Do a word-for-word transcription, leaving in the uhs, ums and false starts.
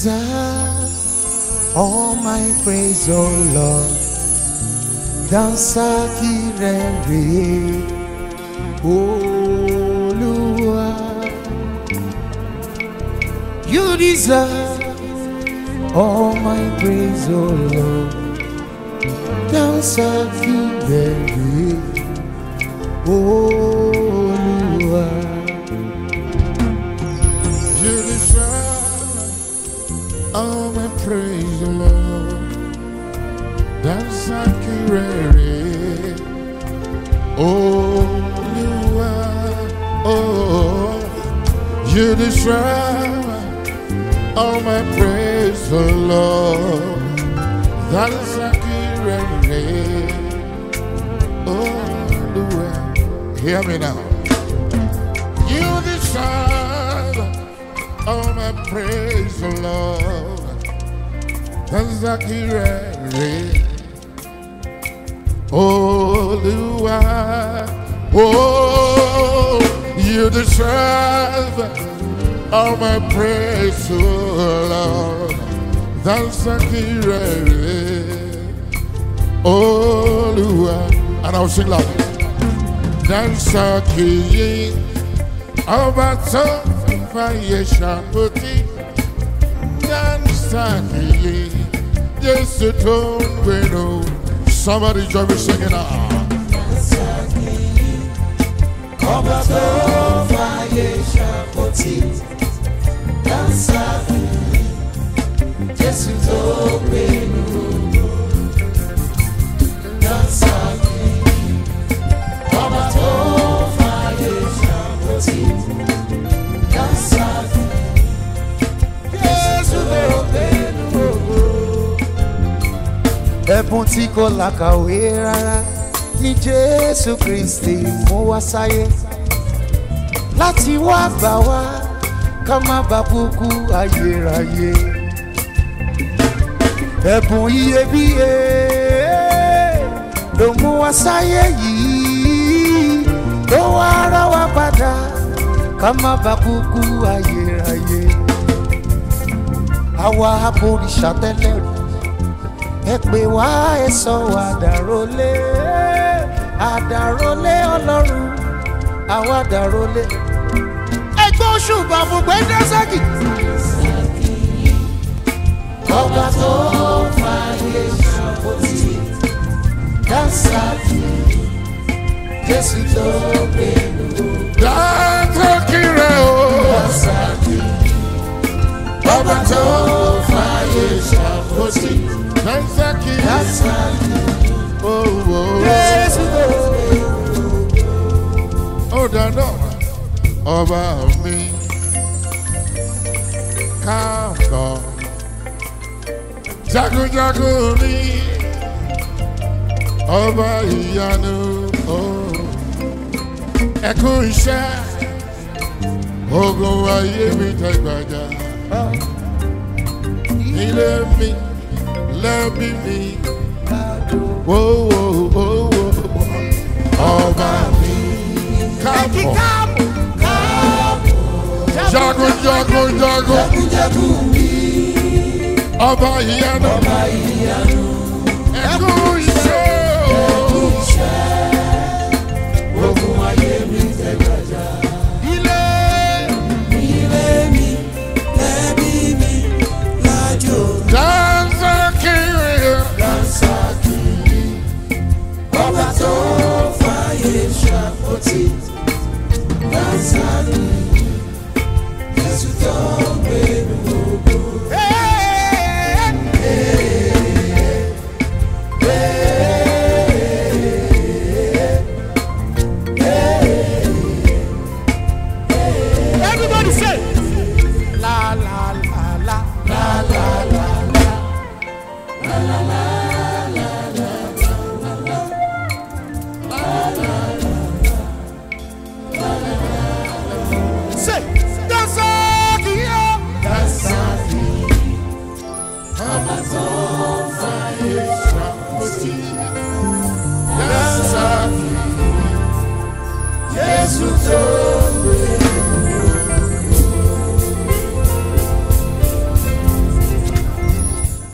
deserve all my praise, oh Lord. Dansaki rere, Olúwa. You deserve all my praise, oh Lord. Dansaki rere, Olúwa. You deserve all my praise, oh Lord. Dansaki rere, Olúwa. Oh, you deserve all my praise, oh Lord. Dansaki rere, Olúwa. Hear me now. You deserve all my praise, oh Lord. Dansaki rere, Olúwa. Oh, you deserve all my praise, oh Lord. Dansaki rere, Olúwa. And I'll sing loud. Dansaki ọba tó fàyè ṣàpótí. Dansaki Jésù tó ń gbénu. Somebody join me singing now. Ọba tó fàyè ṣàpótí. Dansaki Jésù tó gbénu. Dansaki ọba tó fàyè ṣàpótí. Dansaki Jésù tó gbénu. Ẹ̀bùn tí kò làkàwé rárá ní Jésù Kristi mú wá sáyé láti wá gbà wá ká má bà kúkú ayérayé. Ẹ̀bùn iyebíye ló mú wá sáyé yìí ló wá rà wá padà ká má bà kúkú ayérayé. Àwa abòrìṣà tẹ́lẹ̀ rí ẹ pè wá ẹ sọ wá dàrólé àdàrólé Ọlọ́run àwa dàrólé. Ẹgbẹ́ òṣùbà fún pé Dansaki. Ọba tó fàyè ṣàpótí. Dansaki Jésù tó gbénu. Dansaki rẹ o. Dansaki ọba tó fàyè ṣàpótí. Dansaki, Dansaki, oh, oh, Jésù tó gbénu. Oh, dada, ọba mi, káàbọ̀, jagunjagun mi, ọba ìyanu, oh, ẹ kú iṣẹ́, ogun ayé mi tẹ̀gbàjà, ilé mi. Let me be, whoa, whoa, whoa, whoa. Ọba mi, káàbọ̀, jagun, jagun, jagun, ọba ìyanu, ẹ kú iṣẹ́, ogun ayé mi tẹ̀gbàjà. ilé, ilé mi, ẹbí mi, lájò. Dansaki, Dansaki, ọba tó fàyè ṣàpótí. Dansaki, Jésù tó gbénu ògo. Everybody say, la la la la la la la la la la la. Say, Dansaki, Dansaki, ọba tó fàyè ṣàpótí.